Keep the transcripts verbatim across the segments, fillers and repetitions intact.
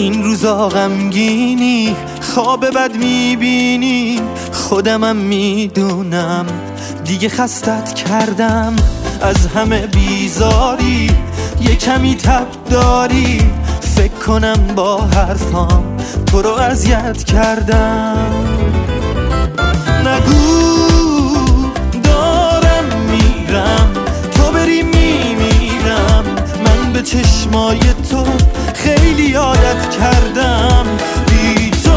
این روزا غمگینی، خواب بد میبینی، خودمم میدونم دیگه خستت کردم. از همه بیزاری یه کمی تب داری، فکر کنم با حرفام تو رو اذیت کردم. نگو دارم میرم، تو بری میمیرم، من به چشمای تو خیلی یادت کردم. بی تو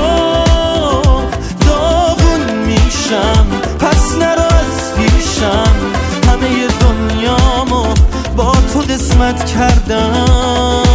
داغون میشم، پس نرو از پیشم، همه دنیامو با تو قسمت کردم.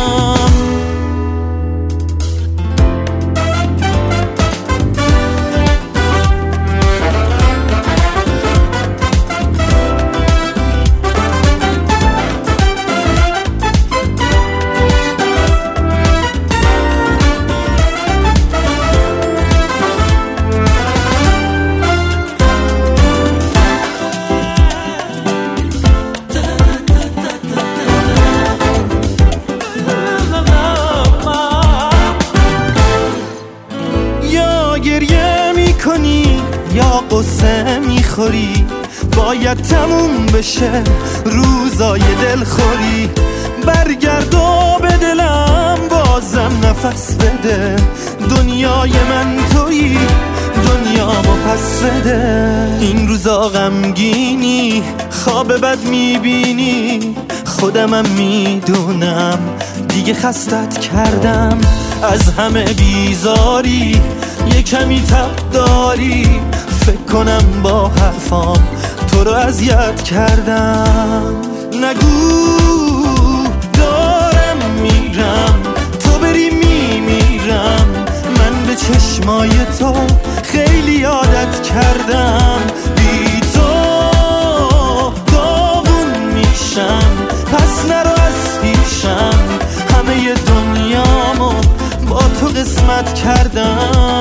گریه میکنی یا قصه میخوری، باید تموم بشه روزای دلخوری. برگرد و به دلم بازم نفس بده، دنیای من تویی، دنیامو پس بده. این روزا غمگینی، خواب بد میبینی، خودمم میدونم دیگه خستت کردم. از همه بیزاری یه کمی تب داری، فکر کنم با حرفام تو رو اذیت کردم. نگو دارم میرم، تو بری میمیرم، من به چشمای تو خیلی یادت کردم. بی تو داغون میشم، پس نرو از پیشم، همه دنیامو با تو قسمت کردم.